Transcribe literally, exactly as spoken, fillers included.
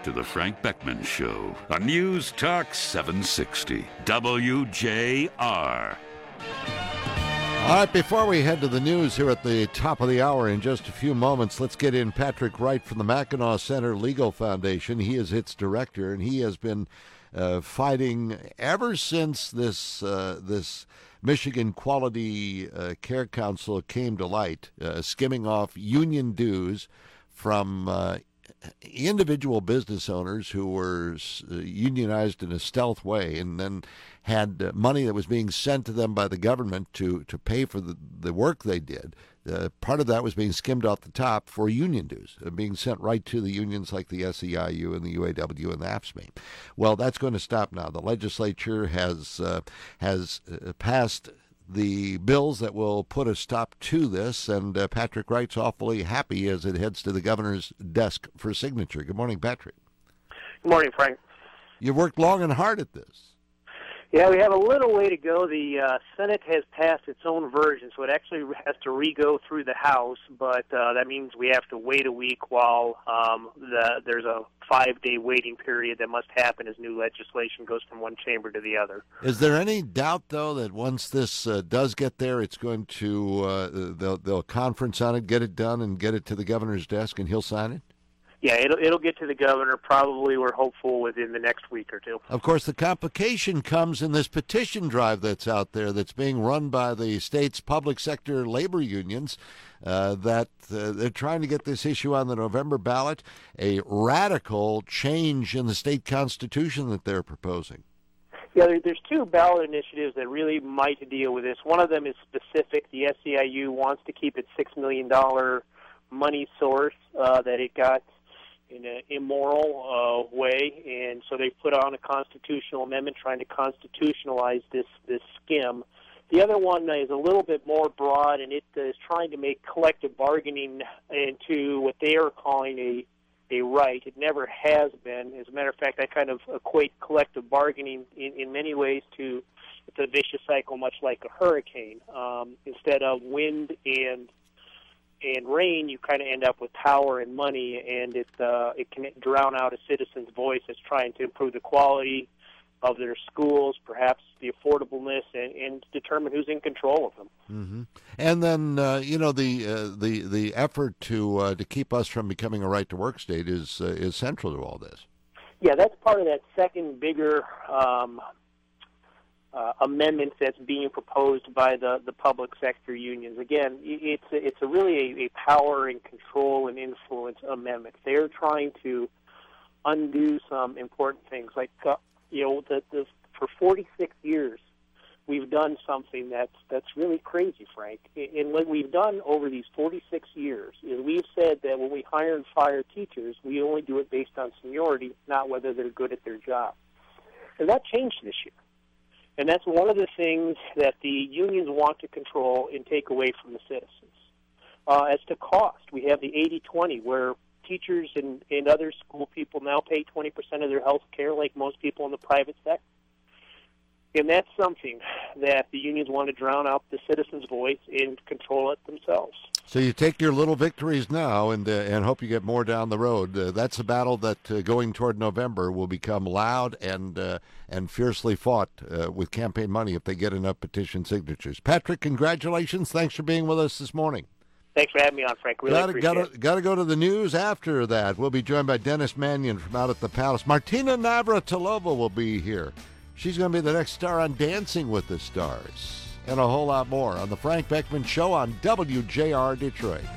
to the Frank Beckman Show on News Talk seven sixty W J R. All right, before we head to the news here at the top of the hour in just a few moments, let's get in Patrick Wright from the Mackinac Center Legal Foundation. He is its director, and he has been uh, fighting ever since this uh, this Michigan Quality uh, Care Council came to light, uh, skimming off union dues from uh, individual business owners who were uh, unionized in a stealth way, and then had uh, money that was being sent to them by the government to, to pay for the, the work they did. Uh, part of that was being skimmed off the top for union dues, uh, being sent right to the unions like the S E I U and the U A W and the A F S C M E. Well, that's going to stop now. The legislature has uh, has uh, passed the bills that will put a stop to this, and uh, Patrick Wright's awfully happy as it heads to the governor's desk for signature. Good morning, Patrick. Good morning, Frank. You've worked long and hard at this. Yeah, we have a little way to go. The uh, Senate has passed its own version, so it actually has to re-go through the House, but uh, that means we have to wait a week while um, the, there's a five-day waiting period that must happen as new legislation goes from one chamber to the other. Is there any doubt, though, that once this uh, does get there, it's going to, uh, they'll, they'll conference on it, get it done, and get it to the governor's desk, and he'll sign it? Yeah, it'll it'll get to the governor probably, we're hopeful, within the next week or two. Of course, the complication comes in this petition drive that's out there that's being run by the state's public sector labor unions, uh, that uh, they're trying to get this issue on the November ballot, a radical change in the state constitution that they're proposing. Yeah, there, there's two ballot initiatives that really might deal with this. One of them is specific. The S E I U wants to keep its six million dollars money source uh, that it got in an immoral uh, way, and so they put on a constitutional amendment trying to constitutionalize this, this skim. The other one is a little bit more broad, and it is trying to make collective bargaining into what they are calling a a right. It never has been. As a matter of fact, I kind of equate collective bargaining in, in many ways to it's a vicious cycle, much like a hurricane. Um, instead of wind and and rain, you kind of end up with power and money, and it uh, it can drown out a citizen's voice that's trying to improve the quality of their schools, perhaps the affordableness, and, and determine who's in control of them. Mm-hmm. And then, uh, you know, the uh, the the effort to uh, to keep us from becoming a right-to-work state is uh, is central to all this. Yeah, that's part of that second bigger um, uh, amendment that's being proposed by the, the public sector unions. Again, it's a, it's a really a, a power and control and influence amendment. They're trying to undo some important things, like uh, you know, the, the, for forty-six years, we've done something that's that's really crazy, Frank. And what we've done over these forty-six years is we've said that when we hire and fire teachers, we only do it based on seniority, not whether they're good at their job. And that changed this year. And that's one of the things that the unions want to control and take away from the citizens. Uh, as to cost, we have the eighty twenty, where teachers and, and other school people now pay twenty percent of their health care like most people in the private sector. And that's something that the unions want to drown out the citizens' voice and control it themselves. So you take your little victories now and uh, and hope you get more down the road. Uh, that's a battle that uh, going toward November will become loud and uh, and fiercely fought uh, with campaign money if they get enough petition signatures. Patrick, congratulations. Thanks for being with us this morning. Thanks for having me on, Frank. Really gotta, appreciate gotta, it. Got to go to the news after that. We'll be joined by Dennis Mannion from out at the Palace. Martina Navratilova will be here. She's going to be the next star on Dancing with the Stars. And a whole lot more on the Frank Beckman Show on W J R Detroit.